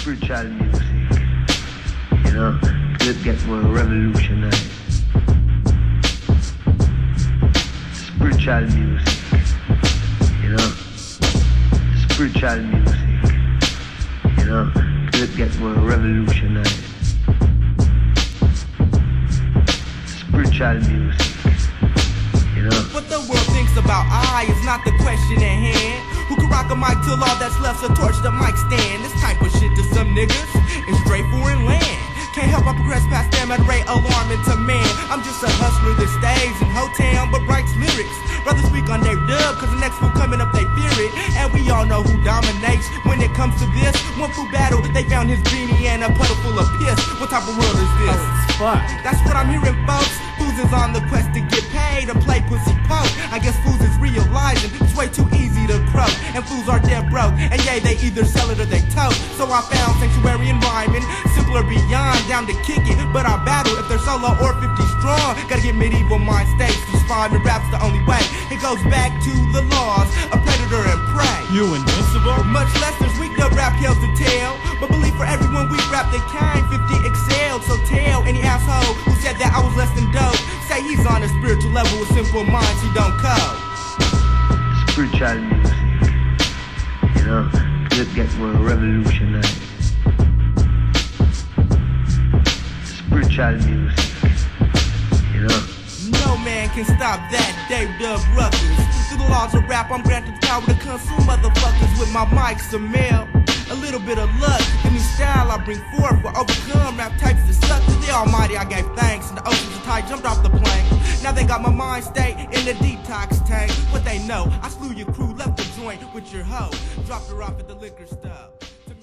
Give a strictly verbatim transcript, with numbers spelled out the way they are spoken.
spiritual music, you know, let's get more revolutionized. Spiritual music, you know, spiritual music, you know, let's get more revolutionized. Spiritual music, you know. What the world thinks about I is not the question at hand. Who can rock a mic till all that's left's a torch the mic stand? This type of shit to some niggas is straight foreign land. Can't help but progress past them at rate alarming to man. I'm just a hustler that stays in Hotel but writes lyrics. Rather speak on their dub, cause the next fool coming up they fear it. And we all know who dominates when it comes to this. One fool battle, they found his beanie and a puddle full of piss. What type of world is this? Oh, fuck. That's what I'm hearing, folks. Fools is on the quest to get paid to play pussy poke. I guess fools is realizing it's way too easy to croak. And fools are dead broke. And yeah, they either sell it or they tote. So I found sanctuary and rhyming. Simpler beyond, down to kick it. But I battle if they're solo or fifty strong. Gotta get medieval mind states. Respond and rap's the only way. It goes back to the laws of predator and prey. You invincible? Much less there's weak the rap tales to tell. But believe for everyone we rap the kind fifty excelled. So tell any asshole who said that I was less than dope. Say he's on a spiritual level with simple minds he don't code. Spiritual music, you know, let's get more revolutionized. Spiritual music, you know. No man can stop that, Dave Dub Ruckus. Through the laws of rap, I'm granted the power to consume motherfuckers with my mics a mail. A little bit of luck, the new style I bring forth will overcome rap types that suck. To the almighty I gave thanks, and the oceans of tide jumped off the plane. Now they got my mind state in the detox tank. What they know, I slew your crew, left the joint with your hoe. Dropped her off at the liquor stop.